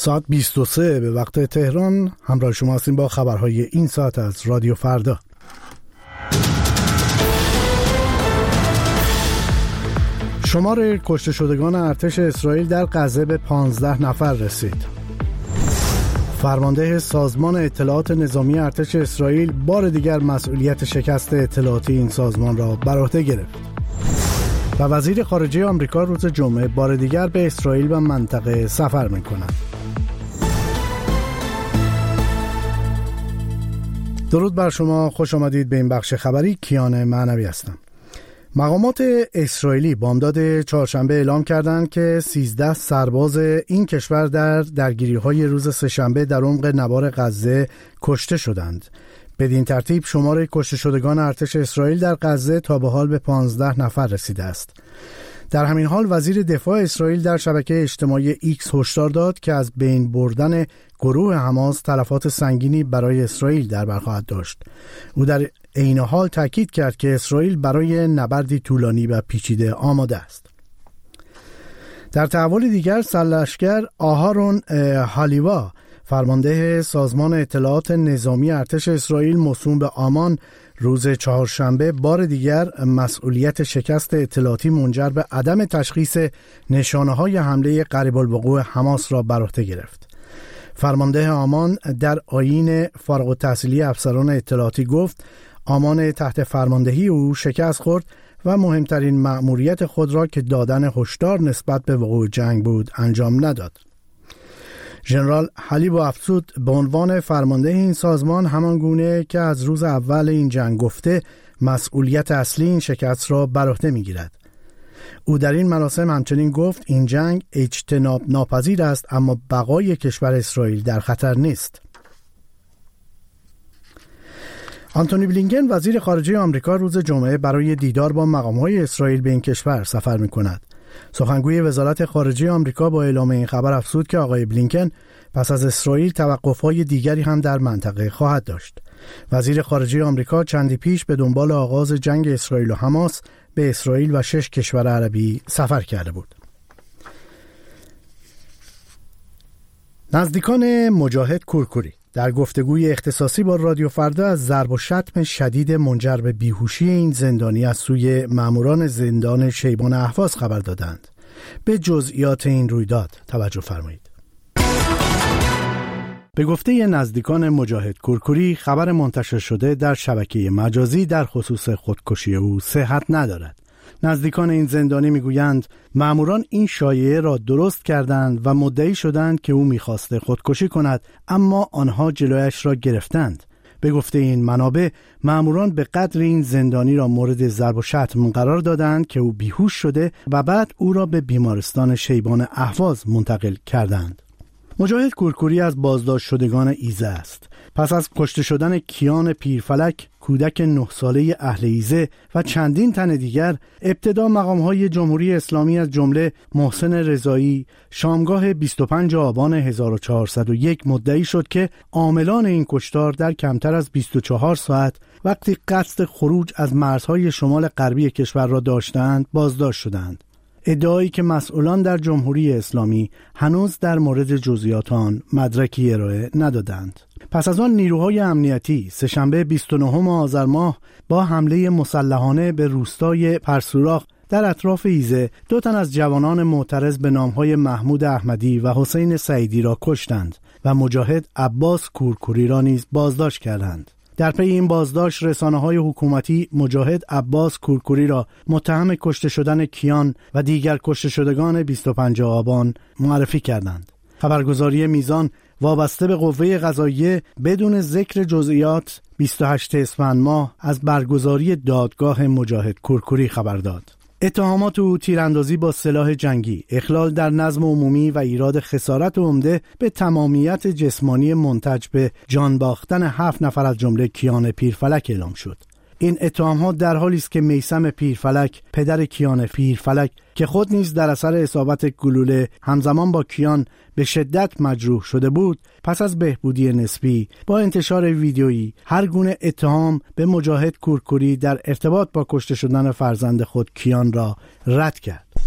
ساعت 23 به وقت تهران. همراه شما هستیم با خبرهای این ساعت از رادیو فردا. شمار کشته شدگان ارتش اسرائیل در غزه به 15 نفر رسید. فرمانده سازمان اطلاعات نظامی ارتش اسرائیل بار دیگر مسئولیت شکست اطلاعاتی این سازمان را بر عهده گرفت. و وزیر خارجه آمریکا روز جمعه بار دیگر به اسرائیل و منطقه سفر می‌کند. درود بر شما، خوش آمدید به این بخش خبری. کیان معنوی هستم. مقامات اسرائیلی بامداد چهارشنبه اعلام کردند که 13 سرباز این کشور در درگیری‌های روز سه‌شنبه در عمق نوار غزه کشته شدند. بدین ترتیب شمار کشته شدگان ارتش اسرائیل در غزه تا به حال به 15 نفر رسیده است. در همین حال وزیر دفاع اسرائیل در شبکه اجتماعی ایکس هشدار داد که از بین بردن گروه حماس تلفات سنگینی برای اسرائیل در بر خواهد داشت. او در عین حال تاکید کرد که اسرائیل برای نبردی طولانی و پیچیده آماده است. در تحول دیگر سرلشکر آهارون هالیوا فرمانده سازمان اطلاعات نظامی ارتش اسرائیل موسوم به آمان روز چهارشنبه بار دیگر مسئولیت شکست اطلاعاتی منجر به عدم تشخیص نشانه‌های حمله قریب الوقوع حماس را بر عهده گرفت. فرمانده آمان در آیین فارغ التحصیلی افسران اطلاعاتی گفت آمان تحت فرماندهی او شکست خورد و مهمترین مأموریت خود را که دادن هشدار نسبت به وقوع جنگ بود انجام نداد. ژنرال هالیوا افزود به عنوان فرمانده این سازمان همان گونه که از روز اول این جنگ گفته مسئولیت اصلی این شکست را بر عهده می‌گیرد. او در این مراسم همچنین گفت این جنگ اجتناب ناپذیر است اما بقای کشور اسرائیل در خطر نیست. آنتونی بلینکن وزیر خارجه آمریکا روز جمعه برای دیدار با مقام‌های اسرائیل به این کشور سفر می‌کند. سخنگوی وزارت خارجه آمریکا با اعلام این خبر افزود که آقای بلینکن پس از اسرائیل توقف‌های دیگری هم در منطقه خواهد داشت. وزیر خارجه آمریکا چندی پیش به دنبال آغاز جنگ اسرائیل و حماس به اسرائیل و 6 کشور عربی سفر کرده بود. نزدیکان مجاهد کورکوری در گفتگوی اختصاصی با رادیو فردا از ضرب و شتم شدید منجر به بیهوشی این زندانی از سوی ماموران زندان شیبان اهواز خبر دادند. به جزئیات این رویداد توجه فرمایید. به گفته نزدیکان مجاهد کورکوری خبر منتشر شده در شبکه مجازی در خصوص خودکشی او صحت ندارد. نزدیکان این زندانی میگویند ماموران این شایعه را درست کردند و مدعی شدند که او میخواسته خودکشی کند اما آنها جلویش را گرفتند. به گفته این منابع ماموران به قدر این زندانی را مورد ضرب و شتم قرار دادند که او بیهوش شده و بعد او را به بیمارستان شیبان اهواز منتقل کردند. مجاهد کورکوری از بازداشت شدگان ایزه است. پس از کشته شدن کیان پیرفلک کودک 9 ساله اهل ایزه و چندین تن دیگر، ابتدا مقام‌های جمهوری اسلامی از جمله محسن رضایی شامگاه 25 آبان 1401 مدعی شد که عاملان این کشتار در کمتر از 24 ساعت وقتی قصد خروج از مرزهای شمال غربی کشور را داشتند بازداشت شدند. ادعایی که مسئولان در جمهوری اسلامی هنوز در مورد جزئیات آن مدرکی ارائه ندادند. پس از آن نیروهای امنیتی سه‌شنبه 29 آذر ماه با حمله مسلحانه به روستای پرسوراخ در اطراف ایزه 2 تن از جوانان معترض به نامهای محمود احمدی و حسین سعیدی را کشتند و مجاهد عباس کورکوری را نیز بازداشت کردند. در پی این بازداشت رسانه‌های حکومتی مجاهد عباس کورکوری را متهم کشته شدن کیان و دیگر کشته شدگان 25 آبان معرفی کردند. خبرگزاری میزان وابسته به قوه قضاییه بدون ذکر جزئیات 28 اسفند ماه از برگزاری دادگاه مجاهد کورکوری خبر داد. اتهامات او تیراندازی با سلاح جنگی، اخلال در نظم عمومی و ایراد خسارت عمده به تمامیت جسمانی منتج به جان باختن 7 نفر از جمله کیان پیرفلک اعلام شد. این اتهامات در حالی است که میثم پیرفلک پدر کیان پیرفلک که خود نیز در اثر اصابت گلوله همزمان با کیان به شدت مجروح شده بود، پس از بهبودی نسبی با انتشار ویدیویی هر گونه اتهام به مجاهد کورکوری در ارتباط با کشته شدن فرزند خود کیان را رد کرد.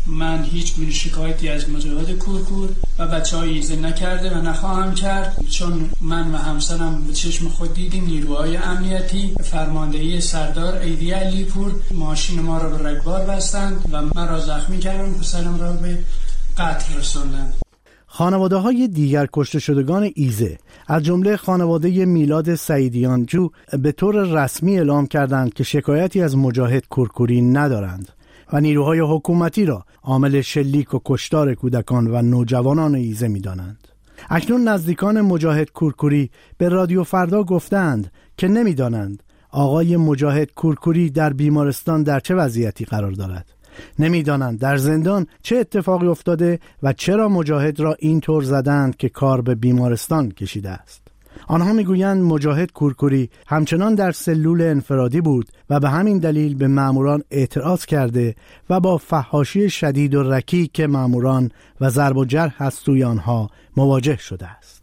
من هیچ گونه شکایتی از مجاهد کورکور و بچه‌های ایزه نکرده و نخواهم کرد، چون من و همسرم به چشم خود دیدیم نیروهای امنیتی فرماندهی سردار ایدی علیپور ماشین ما را به رگبار بستند و مرا زخمی کردند، پسرم را به قتل رساندند. خانواده‌های دیگر کشته شدگان ایزه از جمله خانواده میلاد سعیدیانجو به طور رسمی اعلام کردند که شکایتی از مجاهد کورکوری ندارند و نیروهای حکومتی را عامل شلیک و کشتار کودکان و نوجوانان ایزه می‌دانند. اکنون نزدیکان مجاهد کورکوری به رادیو فردا گفتند که نمی‌دانند آقای مجاهد کورکوری در بیمارستان در چه وضعیتی قرار دارد. نمی‌دانند در زندان چه اتفاقی افتاده و چرا مجاهد را اینطور زدند که کار به بیمارستان کشیده است. آنها میگویند مجاهد کورکوری همچنان در سلول انفرادی بود و به همین دلیل به ماموران اعتراض کرده و با فحاشی شدید و رکیک ماموران و ضرب و جرح از سوی آنها مواجه شده است.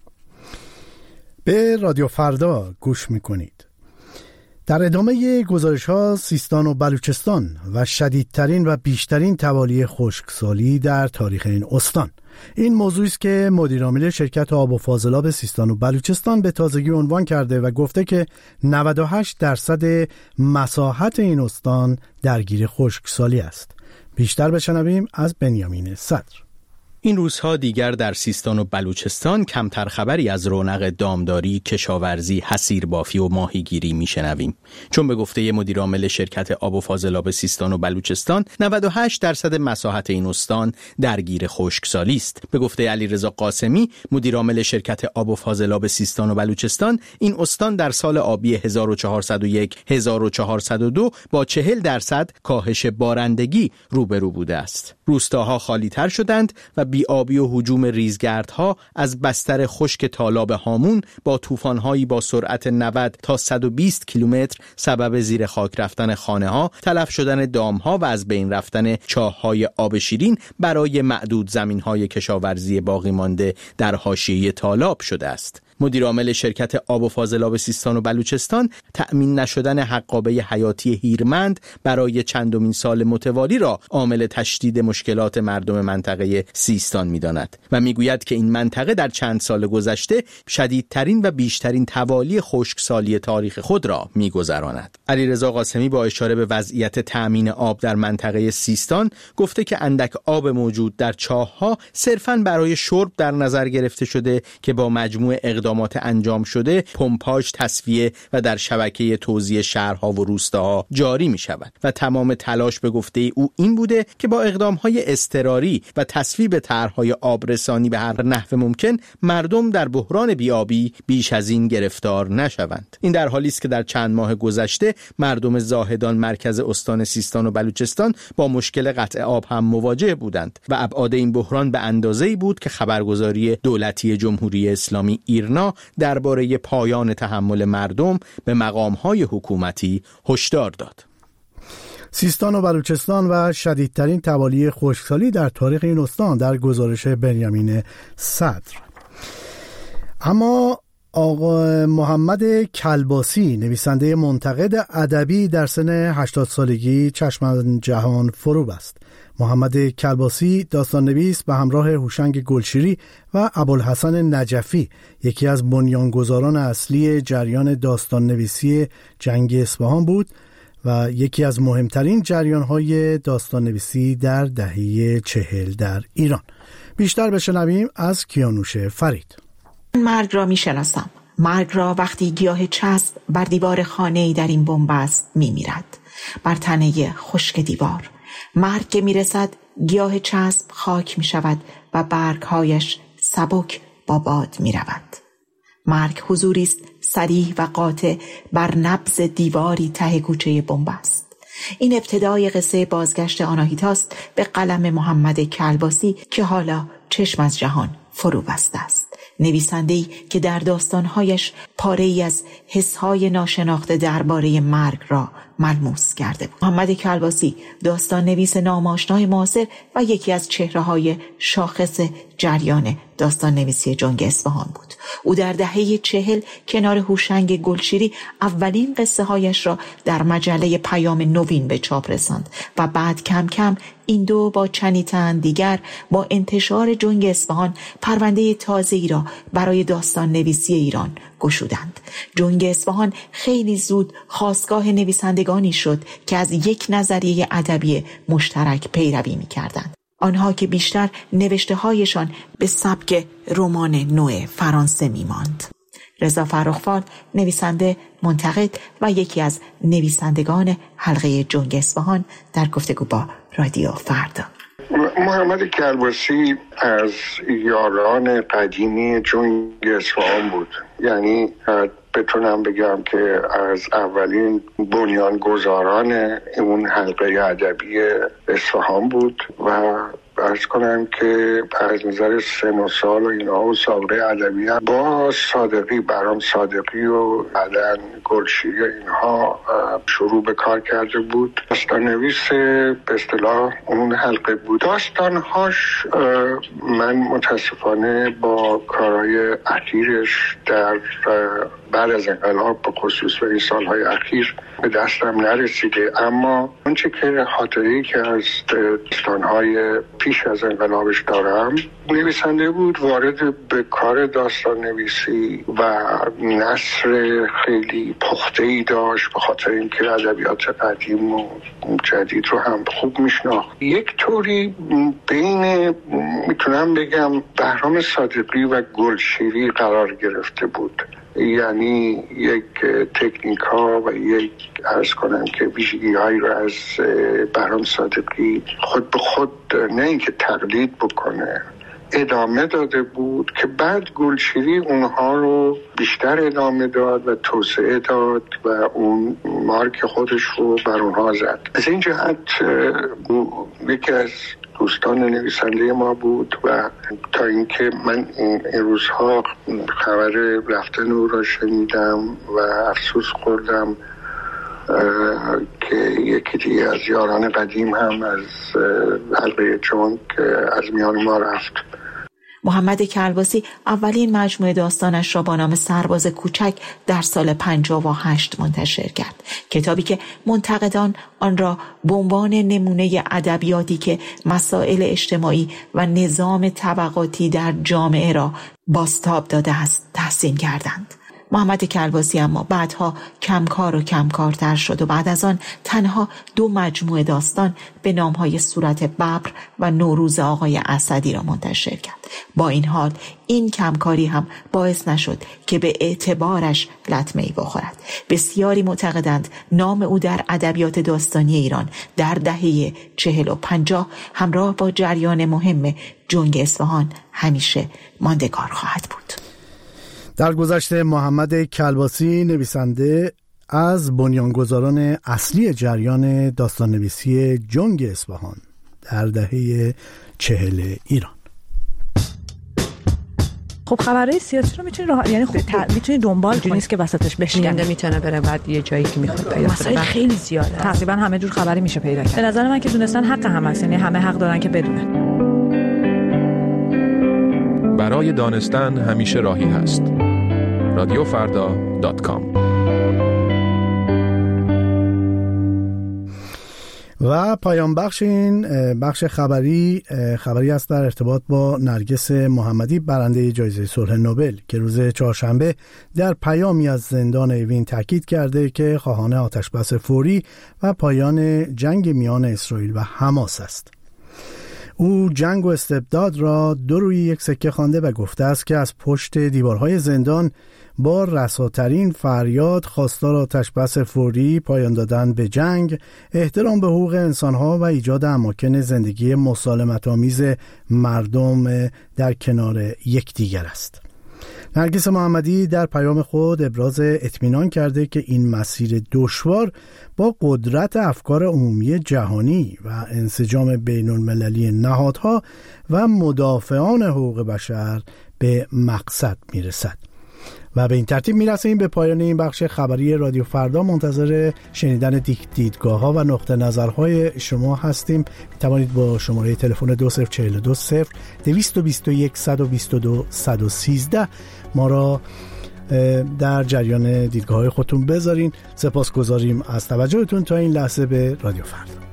به رادیو فردا گوش میکنید. در ادامه گزارش‌ها سیستان و بلوچستان و شدیدترین و بیشترین توالی خشکسالی در تاریخ این استان. این موضوعی است که مدیر عامل شرکت آب و فاضلاب سیستان و بلوچستان به تازگی عنوان کرده و گفته که 98% مساحت این استان درگیر خشکسالی است. بیشتر بشنویم از بنیامین صدر. این روزها دیگر در سیستان و بلوچستان کمتر خبری از رونق دامداری، کشاورزی، حصیربافی و ماهیگیری میشنویم. چون به گفته مدیر عامل شرکت آب و فاضلاب سیستان و بلوچستان 98% مساحت این استان درگیر خشکسالی است. به گفته علیرضا قاسمی مدیر عامل شرکت آب و فاضلاب سیستان و بلوچستان، این استان در سال آبی 1401-1402 با 40% کاهش بارندگی روبرو بوده است. روستاها خالی تر شدند و بی‌آبی و هجوم ریزگردها از بستر خشک تالاب هامون با طوفان‌هایی با سرعت 90 تا 120 کیلومتر سبب زیر خاک رفتن خانه‌ها، تلف شدن دام‌ها و از بین رفتن چاه‌های آب شیرین برای معدود زمین‌های کشاورزی باقی مانده در حاشیه تالاب شده است. مدیر عامل شرکت آب و فاضلاب سیستان و بلوچستان تأمین نشدن حقابه حیاتی هیرمند برای چندمین سال متوالی را عامل تشدید مشکلات مردم منطقه سیستان می‌داند و می‌گوید که این منطقه در چند سال گذشته شدیدترین و بیشترین توالی خشکسالی تاریخ خود را می‌گذراند. علیرضا قاسمی با اشاره به وضعیت تأمین آب در منطقه سیستان گفته که اندک آب موجود در چاه‌ها صرفاً برای شرب در نظر گرفته شده که با مجموع اقدامات انجام شده پمپاژ، تصفیه و در شبکه توزیع شهرها و روستاها جاری می شود و تمام تلاش به گفته او این بوده که با اقدامهای اضطراری و تصویب طرحهای آبرسانی به هر نحو ممکن مردم در بحران بیابی بیش از این گرفتار نشوند. این در حالی است که در چند ماه گذشته مردم زاهدان مرکز استان سیستان و بلوچستان با مشکل قطع آب هم مواجه بودند و ابعاد این بحران به اندازه‌ای بود که خبرگزاری دولتی جمهوری اسلامی ایرنا درباره پایان تحمل مردم به مقام‌های حکومتی هشدار داد. سیستان و بلوچستان و شدیدترین توالی خشکسالی در تاریخ این استان در گزارش بنیامین صدر. اما آقا محمد کلباسی نویسنده منتقد ادبی در سن 80 سالگی چشم از جهان فرو بست. محمد کلباسی داستان نویس به همراه هوشنگ گلشیری و ابوالحسن نجفی یکی از بنیانگذاران اصلی جریان داستان نویسی جنگ اصفهان بود و یکی از مهمترین جریان‌های داستان نویسی در دهه 40 در ایران. بیشتر بشنویم از کیانوش فرید. مرگ را میشناسم. مرگ را وقتی گیاه چسب بر دیوار خانه‌ای در این بنبست میمیرد، بر تنه خشک دیوار. مرگ که میرسد گیاه چسب خاک میشود و برگهایش سبک با باد میرود. مرگ حضوری است صریح و قاطع بر نبض دیواری ته کوچه بنبست. این ابتدای قصه بازگشت آناهیتاست به قلم محمد کلباسی که حالا چشم از جهان فرو بسته است. نویسنده‌ای که در داستانهایش پاره‌ای از حس‌های ناشناخته درباره مرگ را ملموس کرده بود. محمد کلباسی داستان نویس ناماشنای معاصر و یکی از چهره‌های شاخص جریان داستان نویسی جنگ اصفهان بود. او در دهه 40 کنار هوشنگ گلشیری اولین قصه هایش را در مجله پیام نوین به چاپ رساند و بعد کم کم این دو با چندی تن دیگر با انتشار جنگ اصفهان پرونده تازه‌ای را برای داستان نویسی ایران گشودند. جنگ اصفهان خیلی زود خاستگاه نویسندگانی شد که از یک نظریه ادبی مشترک پیروی می‌کردند. آنها که بیشتر نوشته‌هایشان به سبک رمان نو فرانسه می‌ماند. رضا فرخ‌فال، نویسنده، منتقد و یکی از نویسندگان حلقه جنگ اصفهان، در گفتگو با رادیو فردا. محمد کلباسی از یاران قدیمی جنگ اصفهان بود. یعنی بتونم بگم که از اولین بنیانگذاران اون حلقه ادبی اصفهان بود و عرض کنم که از نظر سن و سال و اینا و سابقه ادبی با صادقی، برام صادقی و بعدن گلشیری اینها شروع به کار کرده بود. داستان نویس به اصطلاح اون حلقه بود. داستانهاش من متاسفانه با کارهای اخیرش در بعد از انقلاب به خصوص به این سالهای اخیر به دستم نرسیده، اما اونچه که خاطره‌ای که از داستانهای پیش از انقلابش دارم، نویسنده بود، وارد به کار داستان نویسی و نثر خیلی پخته‌ای داشت به خاطر اینکه ادبیات قدیم و جدید رو هم خوب میشناخت. یک طوری بین میتونم بگم بهرام صادقی و گلشیری قرار گرفته بود. یعنی یک تکنیک ها و یک عرض کنم که ویژگی هایی رو از بهرام صادقی خود به خود نه اینکه تقلید بکنه ادامه داده بود که بعد گلشیری اونها رو بیشتر ادامه داد و توسعه داد و اون مارک خودش رو بر اونها زد. از این جهت یکی از دوستان نویسنده ما بود و تا اینکه من این روزها خبر رفتن او را شنیدم و افسوس خوردم که یکی دیگه از یاران قدیم هم از حلقه جنگ از میان ما رفت. محمد کلباسی اولین مجموعه داستانش را با نام سرباز کوچک در سال 58 منتشر کرد. کتابی که منتقدان آن را به عنوان نمونه ادبیاتی که مسائل اجتماعی و نظام طبقاتی در جامعه را بازتاب داده است تحسین کردند. محمد کلباسی اما بعدها کمکار و کمکارتر شد و بعد از آن تنها 2 مجموعه داستان به نامهای صورت ببر و نوروز آقای اسدی را منتشر کرد. با این حال این کمکاری هم باعث نشد که به اعتبارش لطمه‌ای بخورد. بسیاری معتقدند نام او در ادبیات داستانی ایران در دهه 40 و 50 همراه با جریان مهم جنگ اصفهان همیشه ماندگار خواهد بود. در گذشته محمد کلباسی، نویسنده، از بنیانگذاران اصلی جریان داستان‌نویسی جنگ اصفهان در دهه 40 ایران. خب خبرهای سیاسی رو میتونی یعنی میتونی دنبال کنی، نیست که وسطش بشکنه، میتونه بره بعد یه جایی که میخواد پیدا مسائل خیلی زیاده، تقریبا همه جور خبری میشه پیدا کرد. به نظر من که دونستن حق هم هست، یعنی همه حق دارن که بدونن. برای دانستن همیشه راهی هست. radiofarda.com. و پایان بخش این بخش خبری است در ارتباط با نرگس محمدی، برنده جایزه صلح نوبل، که روز چهارشنبه در پیامی از زندان اوین تاکید کرده که خواهان آتشبس فوری و پایان جنگ میان اسرائیل و حماس است. او جنگ و استبداد را 2 روی 1 سکه خوانده و گفته است که از پشت دیوارهای زندان با رساترین فریاد خواستار آتشبس فوری، پایان دادن به جنگ، احترام به حقوق انسانها و ایجاد اماکن زندگی مسالمت‌آمیز مردم در کنار یکدیگر است. نرگس محمدی در پیام خود ابراز اطمینان کرده که این مسیر دشوار با قدرت افکار عمومی جهانی و انسجام بین المللی نهادها و مدافعان حقوق بشر به مقصد میرسد. و به این ترتیب میرسیم به پایان این بخش خبری رادیو فردا. منتظر شنیدن دیدگاه‌ها و نقطه نظرهای شما هستیم. توانید با شماره تلفن 20420221222113 ما را در جریان دیدگاه‌های خودتون بذارین. سپاسگزاریم از توجهتون تا این لحظه به رادیو فردا.